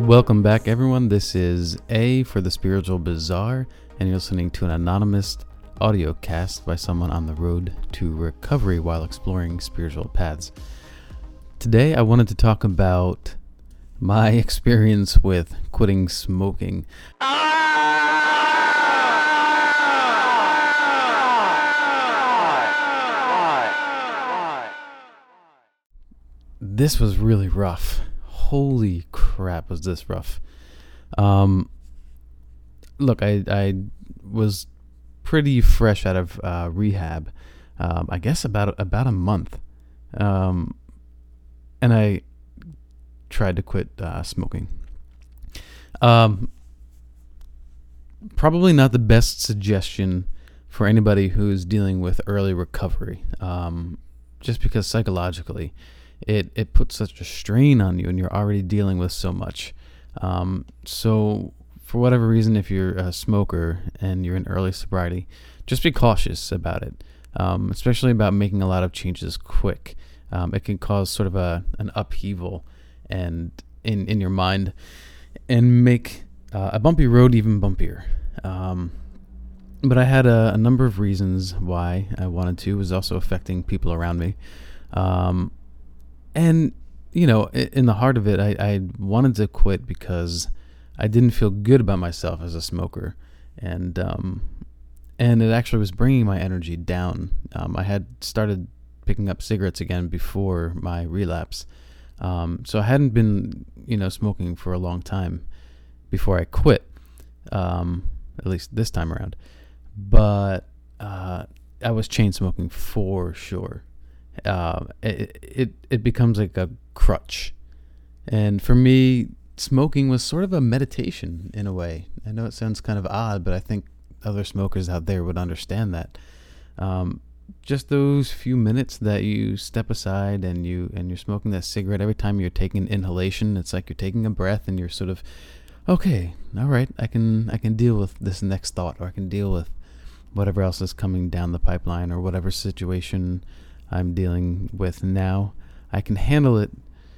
Welcome back, everyone. This is A for the Spiritual Bazaar, and you're listening to an anonymous audio cast by someone on the road to recovery while exploring spiritual paths. Today, I wanted to talk about my experience with quitting smoking. This was really rough. Holy crap, was this rough. Look, I was pretty fresh out of rehab, I guess about a month. And I tried to quit smoking. Probably not the best suggestion for anybody who's dealing with early recovery, just because psychologically it puts such a strain on you, and you're already dealing with so much. So for whatever reason, if you're a smoker and you're in early sobriety, just be cautious about it, especially about making a lot of changes quick. It can cause sort of an upheaval and in your mind and make a bumpy road even bumpier. But I had a number of reasons why I wanted to. It was also affecting people around me. And, you know, in the heart of it, I wanted to quit because I didn't feel good about myself as a smoker. And it actually was bringing my energy down. I had started picking up cigarettes again before my relapse. So I hadn't been, smoking for a long time before I quit, at least this time around. But I was chain smoking for sure. It becomes like a crutch. And for me, smoking was sort of a meditation in a way. I know it sounds kind of odd, but I think other smokers out there would understand that. Just those few minutes that you step aside and you're smoking that cigarette. Every time you're taking an inhalation, it's like you're taking a breath, and you're sort of, okay, all right, I can deal with this next thought, or I can deal with whatever else is coming down the pipeline, or whatever situation I'm dealing with now. I can handle it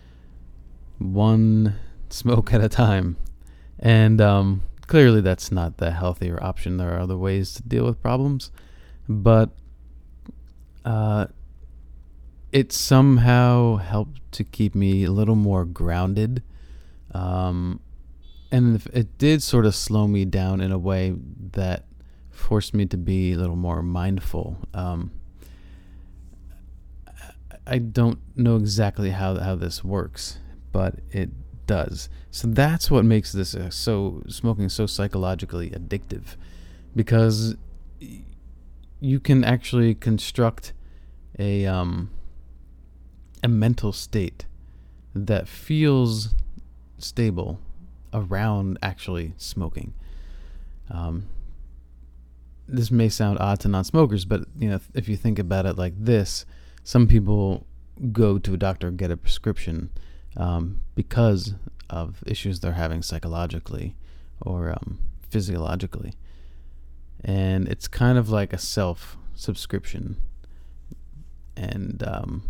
one smoke at a time. And clearly that's not the healthier option. There are other ways to deal with problems. But it somehow helped to keep me a little more grounded. And it did sort of slow me down in a way that forced me to be a little more mindful. I don't know exactly how this works, but it does. So that's what makes this smoking so psychologically addictive, because you can actually construct a mental state that feels stable around actually smoking. This may sound odd to non-smokers, but if you think about it like this, some people go to a doctor and get a prescription because of issues they're having psychologically or physiologically. And it's kind of like a self-subscription. And,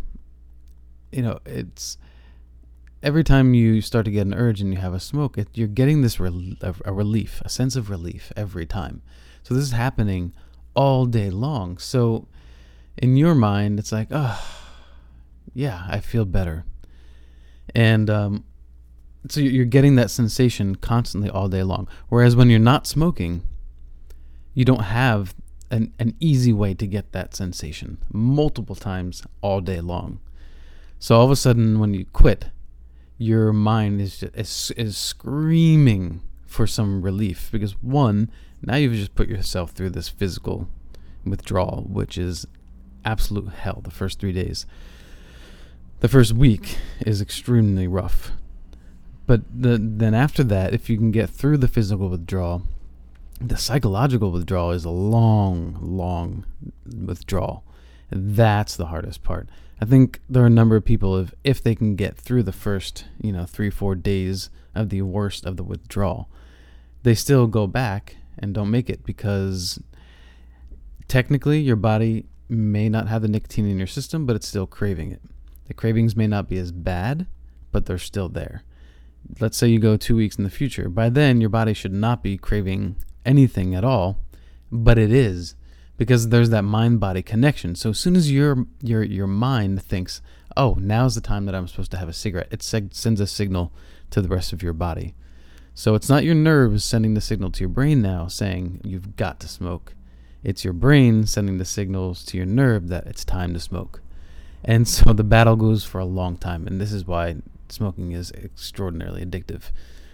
it's every time you start to get an urge and you have a smoke, you're getting this a relief, a sense of relief every time. So this is happening all day long. So in your mind, it's like, oh, yeah, I feel better. And so you're getting that sensation constantly all day long. Whereas when you're not smoking, you don't have an easy way to get that sensation multiple times all day long. So all of a sudden, when you quit, your mind is screaming for some relief. Because one, now you've just put yourself through this physical withdrawal, which is absolute hell the first 3 days. The first week is extremely rough. But then after that, if you can get through the physical withdrawal, the psychological withdrawal is a long withdrawal. And that's the hardest part. I think there are a number of people, if they can get through the first 3-4 days of the worst of the withdrawal, they still go back and don't make it, because technically your body may not have the nicotine in your system, but it's still craving it. The cravings may not be as bad, but they're still there. let's say you go 2 weeks in the future. By then, your body should not be craving anything at all, but it is, because there's that mind-body connection. So as soon as your mind thinks, oh, now's the time that I'm supposed to have a cigarette, it sends a signal to the rest of your body. So it's not your nerves sending the signal to your brain now saying you've got to smoke. It's your brain sending the signals to your nerve that it's time to smoke. And so the battle goes for a long time, and this is why smoking is extraordinarily addictive.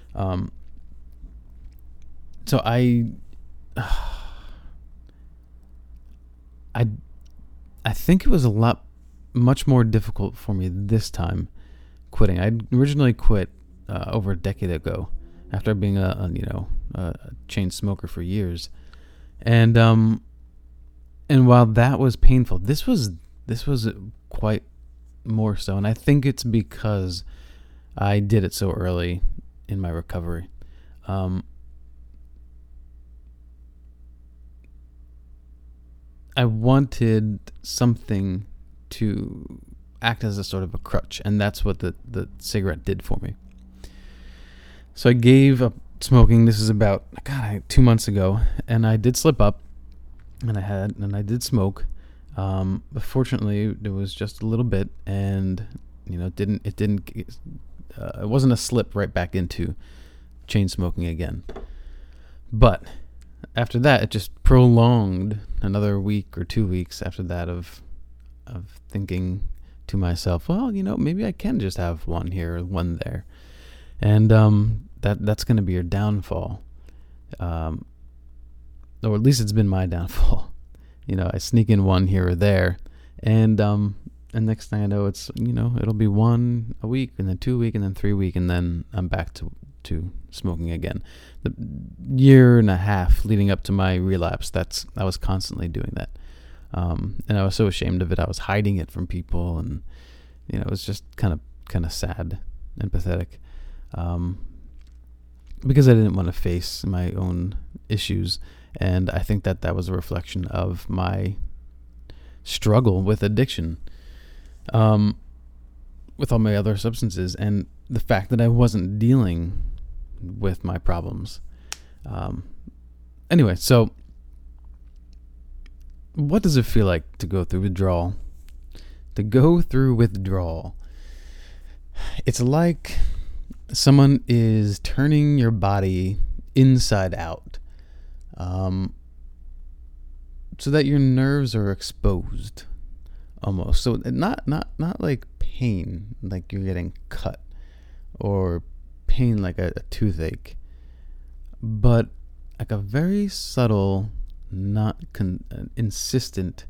So I think it was much more difficult for me this time quitting. I originally quit over a decade ago after being a chain smoker for years, and while that was painful, this was quite more so, and I think it's because I did it so early in my recovery. I wanted something to act as a sort of a crutch, and that's what the cigarette did for me. So I gave up smoking. This is about 2 months ago, and I did slip up, and I did smoke. But fortunately, it was just a little bit, and it wasn't a slip right back into chain smoking again. But after that, it just prolonged another week or 2 weeks after that of thinking to myself, well, maybe I can just have one here or one there, and that's going to be your downfall, or at least it's been my downfall. I sneak in one here or there, and next thing I know, it's it'll be 1 a week, and then 2 a week, and then 3 a week, and then I'm back to smoking again. The year and a half leading up to my relapse, I was constantly doing that, and I was so ashamed of it. I was hiding it from people, and it was just kind of sad and pathetic, because I didn't want to face my own issues. And I think that was a reflection of my struggle with addiction, with all my other substances, and the fact that I wasn't dealing with my problems. Anyway, so what does it feel like to go through withdrawal? It's like someone is turning your body inside out. So that your nerves are exposed, almost. So not like pain, like you're getting cut, or pain like a toothache, but like a very subtle, not insistent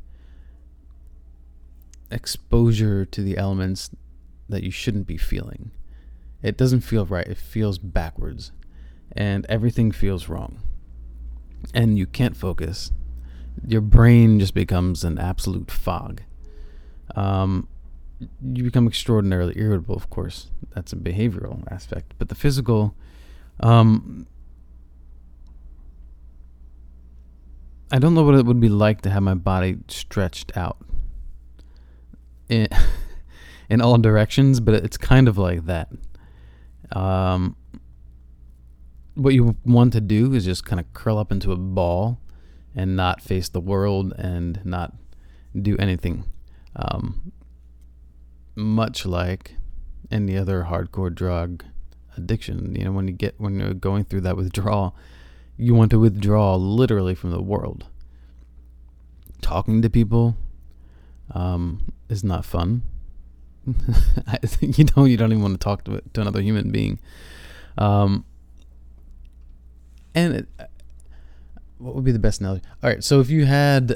exposure to the elements that you shouldn't be feeling. It doesn't feel right. It feels backwards, and everything feels wrong. And you can't focus. Your brain just becomes an absolute fog. You become extraordinarily irritable, of course. That's a behavioral aspect. But the physical, I don't know what it would be like to have my body stretched out in all directions, but it's kind of like that. What you want to do is just kind of curl up into a ball and not face the world and not do anything. Much like any other hardcore drug addiction, when you're going through that withdrawal, you want to withdraw literally from the world. Talking to people is not fun. You don't even want to talk to another human being. And what would be the best analogy? All right, so if you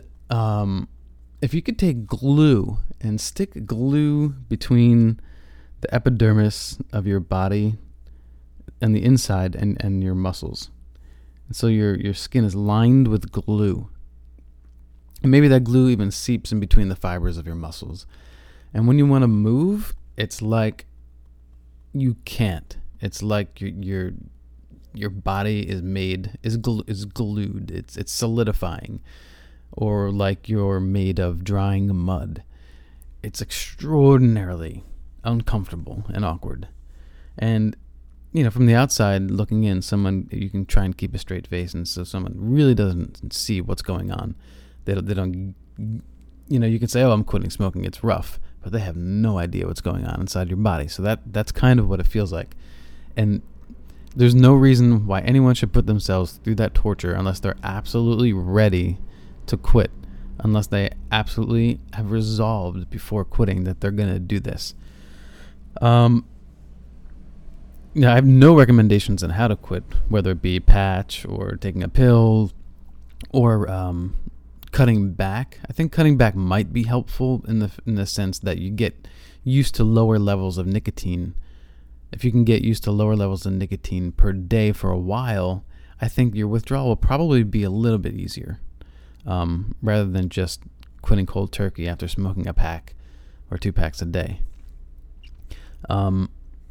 could take glue and stick glue between the epidermis of your body and the inside and your muscles, and so your skin is lined with glue, and maybe that glue even seeps in between the fibers of your muscles, and when you want to move, it's like you can't. It's like your body is glued. It's solidifying, or like you're made of drying mud. It's extraordinarily uncomfortable and awkward, and from the outside looking in, someone, you can try and keep a straight face, and so someone really doesn't see what's going on. They don't you can say, oh, I'm quitting smoking, it's rough, but they have no idea what's going on inside your body. So that's kind of what it feels like. And there's no reason why anyone should put themselves through that torture unless they're absolutely ready to quit, unless they absolutely have resolved before quitting that they're going to do this. I have no recommendations on how to quit, whether it be patch or taking a pill or cutting back. I think cutting back might be helpful in the sense that you get used to lower levels of nicotine. If you can get used to lower levels of nicotine per day for a while, I think your withdrawal will probably be a little bit easier, rather than just quitting cold turkey after smoking a pack or 2 packs a day. And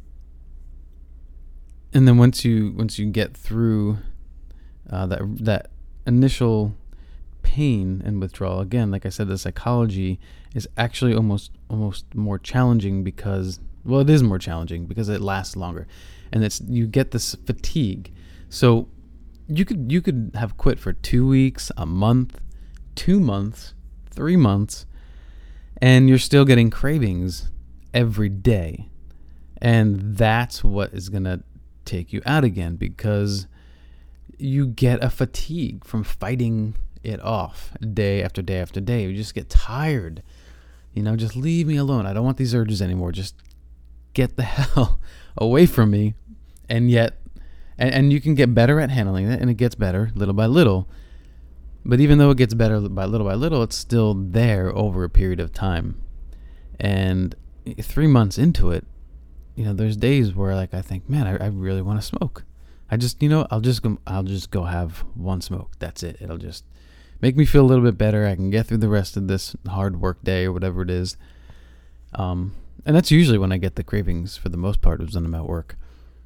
then once you get through that initial pain and withdrawal, again, like I said, the psychology is actually almost more challenging because, well, it is more challenging because it lasts longer, and you get this fatigue. So you could have quit for 2 weeks, a month, 2 months, 3 months, and you're still getting cravings every day. And that's what is going to take you out again, because you get a fatigue from fighting it off day after day after day. You just get tired. Just leave me alone. I don't want these urges anymore. Just get the hell away from me. And yet, and you can get better at handling it, and it gets better little by little. But even though it gets better by little, it's still there over a period of time. And 3 months into it, there's days where I think, man, I really want to smoke. I'll just go have one smoke. That's it. It'll just make me feel a little bit better. I can get through the rest of this hard work day or whatever it is. And that's usually when I get the cravings for the most part, is when I'm at work.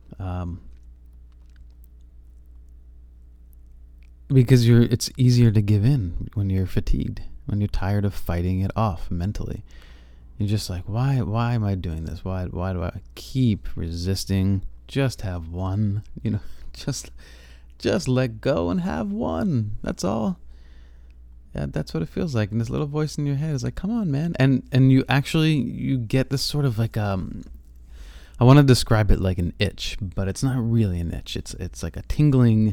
Because it's easier to give in when you're fatigued, when you're tired of fighting it off mentally. You're just like, why am I doing this? Why do I keep resisting? Just have one, just let go and have one. That's all. Yeah, that's what it feels like. And this little voice in your head is like, come on, man. And you get this sort of like, I want to describe it like an itch, but it's not really an itch. It's like a tingling,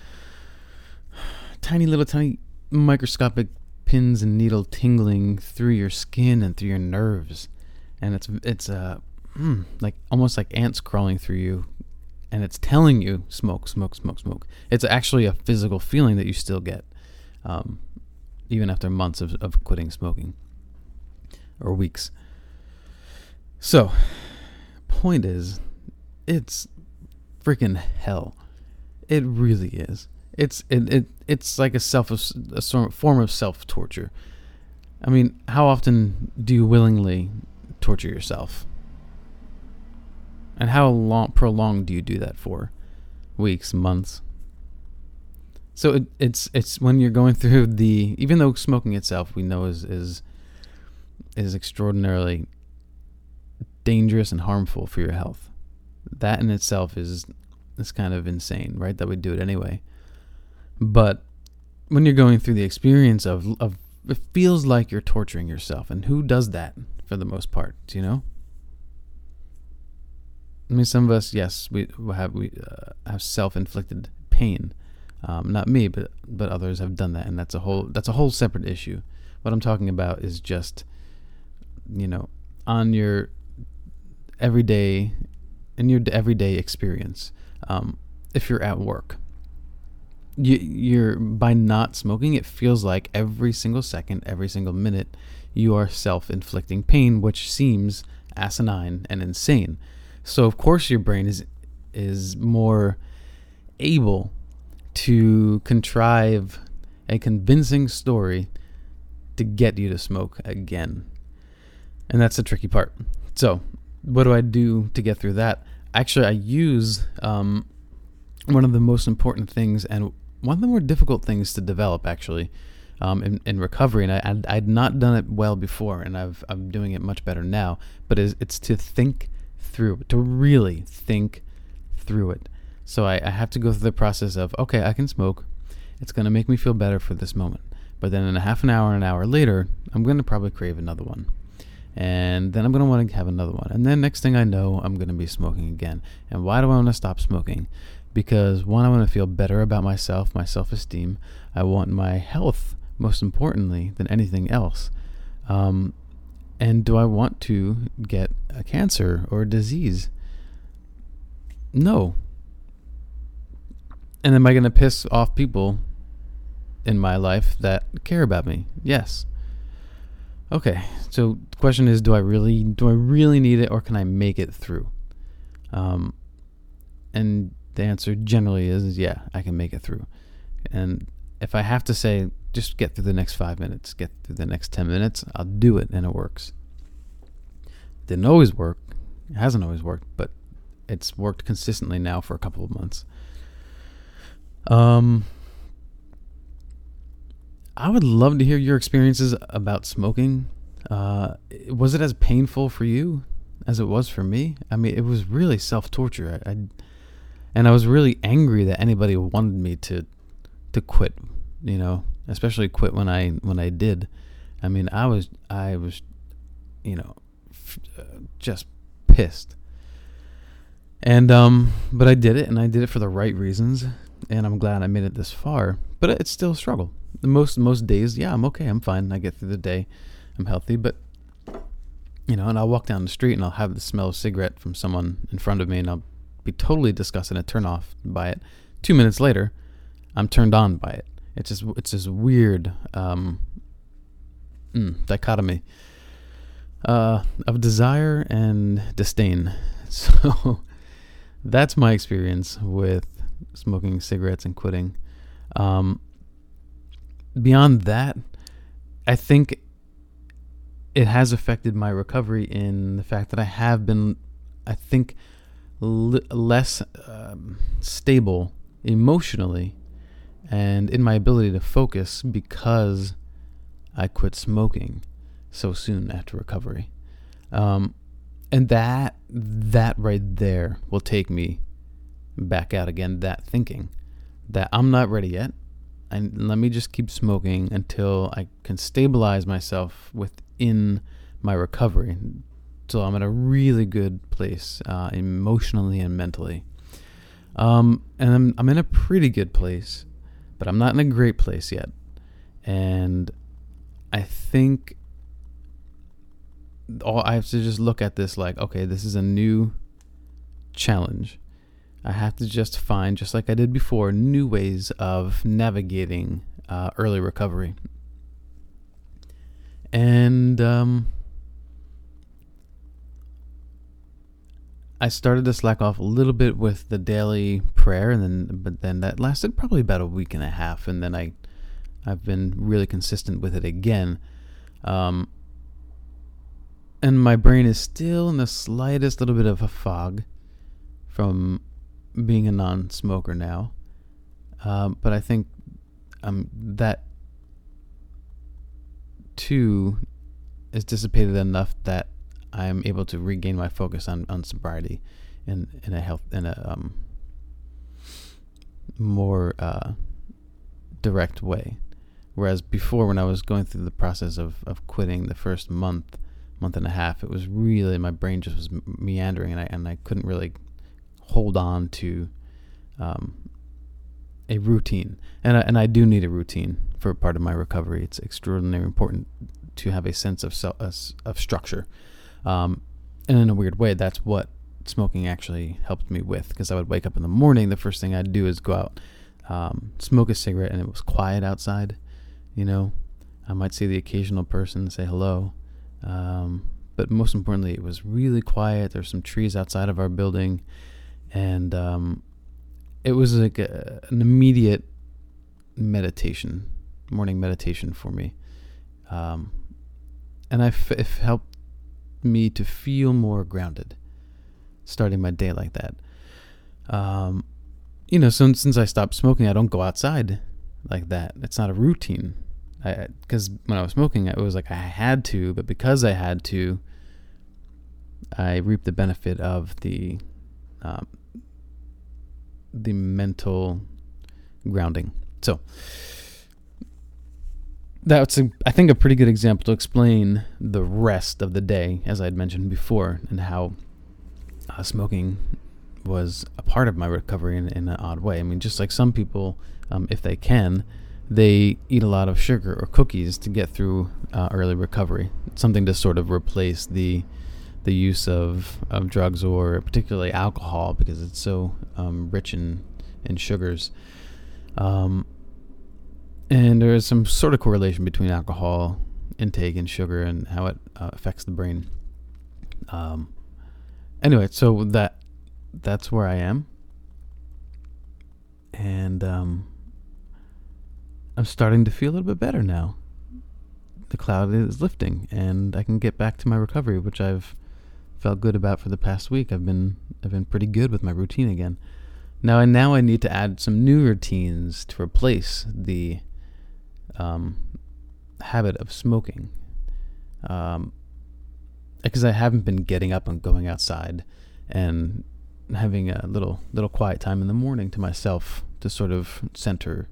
tiny microscopic pins and needle tingling through your skin and through your nerves, and it's like almost like ants crawling through you, and it's telling you smoke, smoke, smoke, smoke. It's actually a physical feeling that you still get, even after months of quitting smoking, or weeks. So, point is, it's freaking hell. It really is. It's like a form of self-torture. I mean, how often do you willingly torture yourself? And how prolonged do you do that for? Weeks, months? So it's when you're going through even though smoking itself we know is extraordinarily dangerous and harmful for your health. That in itself is kind of insane, right? That we do it anyway. But when you're going through the experience of it feels like you're torturing yourself, and who does that for the most part? Do you know? I mean, some of us, yes, we have self-inflicted pain. Not me, but others have done that, and that's a whole separate issue. What I'm talking about is just, on your everyday experience. If you're at work. You're by not smoking, it feels like every single second, every single minute, you are self-inflicting pain, which seems asinine and insane. So of course your brain is more able to contrive a convincing story to get you to smoke again. And that's the tricky part. So what do I do to get through that? Actually, I use one of the most important things, and one of the more difficult things to develop, actually, in recovery, and I'd not done it well before, and I'm doing it much better now, but it's to think through, to really think through it. So I have to go through the process of, okay, I can smoke. It's going to make me feel better for this moment. But then in a half an hour later, I'm going to probably crave another one. And then I'm going to want to have another one. And then next thing I know, I'm going to be smoking again. And why do I want to stop smoking? Because one, I want to feel better about myself, my self-esteem. I want my health, most importantly, than anything else. And do I want to get a cancer or a disease? No. And am I going to piss off people in my life that care about me? Yes. Okay, so the question is, do I really need it, or can I make it through? And the answer generally is yeah, I can make it through. And if I have to say, just get through the next 5 minutes, get through the next 10 minutes, I'll do it, and it works. Didn't always work. It hasn't always worked, but it's worked consistently now for a couple of months. I would love to hear your experiences about smoking. Was it as painful for you as it was for me? I mean, it was really self-torture. And I was really angry that anybody wanted me to quit, especially quit when I did. I mean, I was just pissed. And but I did it, and I did it for the right reasons, and I'm glad I made it this far. But it's still a struggle. Most days, yeah, I'm okay, I'm fine. I get through the day, I'm healthy. But and I'll walk down the street and I'll have the smell of cigarette from someone in front of me, and I'll be totally disgusted and turn off by it. 2 minutes later, I'm turned on by it. It's this weird dichotomy of desire and disdain. So that's my experience with smoking cigarettes and quitting. Beyond that, I think it has affected my recovery in the fact that I have been, I think, less stable emotionally and in my ability to focus because I quit smoking so soon after recovery. And that right there will take me back out again, that thinking that I'm not ready yet. And let me just keep smoking until I can stabilize myself within my recovery. So I'm at a really good place emotionally and mentally. And I'm in a pretty good place, but I'm not in a great place yet. And I think I have to just look at this like, okay, this is a new challenge. I have to just find, just like I did before, new ways of navigating early recovery. And I started to slack off a little bit with the daily prayer, but then that lasted probably about a week and a half, and then I've been really consistent with it again. And my brain is still in the slightest little bit of a fog from being a non-smoker now. But I think that too is dissipated enough that I'm able to regain my focus on sobriety in a more direct way. Whereas before, when I was going through the process of quitting the first month and a half, it was really, my brain just was meandering, and I couldn't really hold on to a routine. And I do need a routine for part of my recovery. It's extraordinarily important to have a sense of structure. And in a weird way, that's what smoking actually helped me with, because I would wake up in the morning, the first thing I'd do is go out, smoke a cigarette, and it was quiet outside. I might see the occasional person, say hello, but most importantly, it was really quiet. There's some trees outside of our building, and it was like an immediate meditation, morning meditation for me, and it helped me to feel more grounded starting my day like that. So since I stopped smoking, I don't go outside like that. It's not a routine. Because when I was smoking, it was like I had to, but because I had to, I reaped the benefit of the the mental grounding. So that's, I think, a pretty good example to explain the rest of the day, as I had mentioned before, and how smoking was a part of my recovery in an odd way. I mean, just like some people, if they can, they eat a lot of sugar or cookies to get through early recovery. It's something to sort of replace the use of drugs, or particularly alcohol, because it's so rich in sugars. And there is some sort of correlation between alcohol intake and sugar and how it affects the brain. Anyway, so that's where I am. And I'm starting to feel a little bit better now. The cloud is lifting, and I can get back to my recovery, which I've felt good about for the past week. I've been pretty good with my routine again. Now I need to add some new routines to replace the habit of smoking, because I haven't been getting up and going outside and having a little quiet time in the morning to myself to sort of center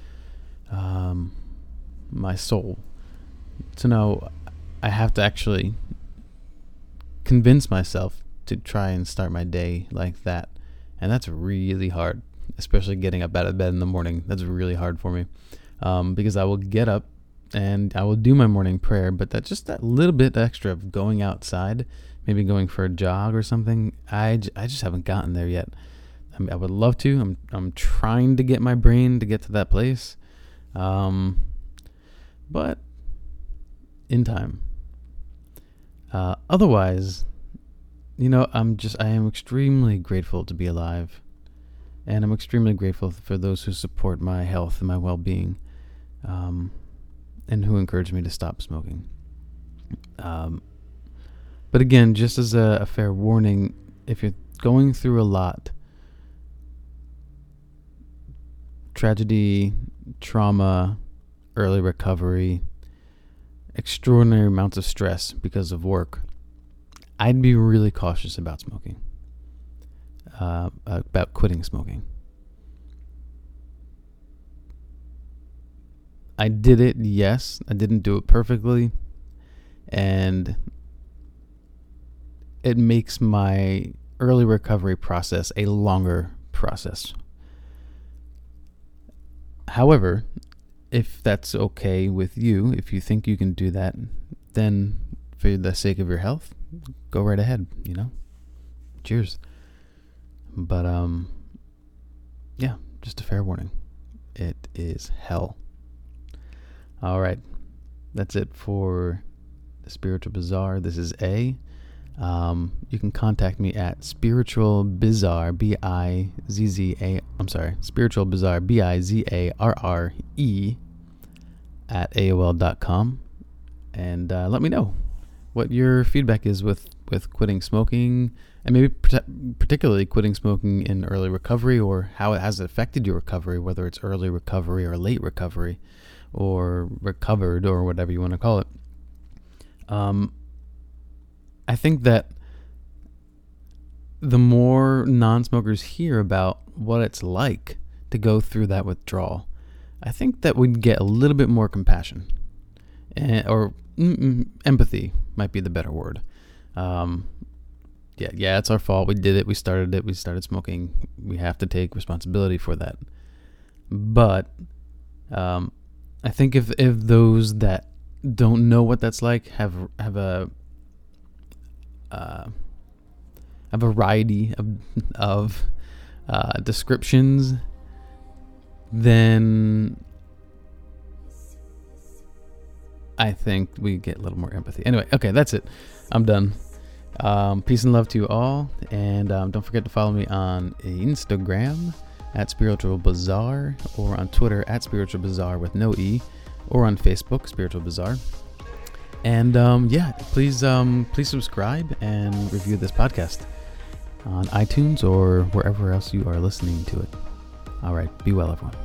my soul. So now I have to actually convince myself to try and start my day like that, and that's really hard, especially getting up out of bed in the morning. That's really hard for me, because I will get up and I will do my morning prayer, but that little bit extra of going outside, maybe going for a jog or something, I just haven't gotten there yet. I mean, I would love to. I'm trying to get my brain to get to that place, but in time. Otherwise, I am extremely grateful to be alive, and I'm extremely grateful for those who support my health and my well-being, and who encourage me to stop smoking. But again, just as a fair warning, if you're going through a lot, tragedy, trauma, early recovery, extraordinary amounts of stress because of work, I'd be really cautious about smoking, about quitting smoking. I did it, yes. I didn't do it perfectly, and it makes my early recovery process a longer process. However, if that's okay with you, if you think you can do that, then for the sake of your health, go right ahead, Cheers. But, yeah, just a fair warning. It is hell. All right. That's it for the Spiritual Bazaar. This is A. You can contact me at Spiritual Bizarre, Spiritual Bizarre, BIZARRE at AOL.com. And let me know what your feedback is with quitting smoking, and maybe particularly quitting smoking in early recovery, or how it has affected your recovery, whether it's early recovery or late recovery, or recovered, or whatever you want to call it. I think that the more non-smokers hear about what it's like to go through that withdrawal, I think that we'd get a little bit more compassion, or empathy might be the better word. Yeah, it's our fault. We did it. We started it. We started smoking. We have to take responsibility for that. But I think if those that don't know what that's like have a variety of descriptions, then I think we get a little more empathy. Anyway, okay, that's it. I'm done. Peace and love to you all, and don't forget to follow me on Instagram at Spiritual Bazaar, or on Twitter at Spiritual Bazaar with no E, or on Facebook, Spiritual Bazaar. And please subscribe and review this podcast on iTunes or wherever else you are listening to it. All right, be well, everyone.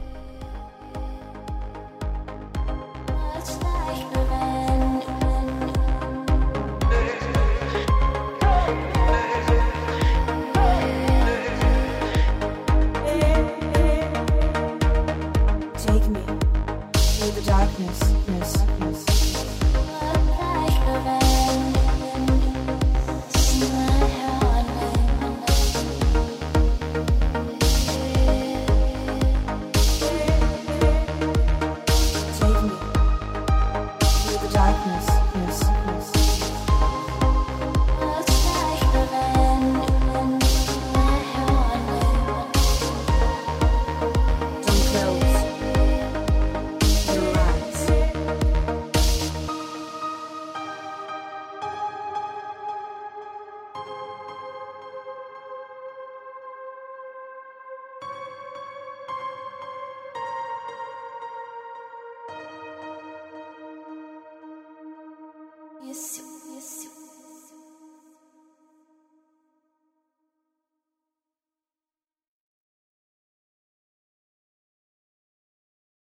miss you.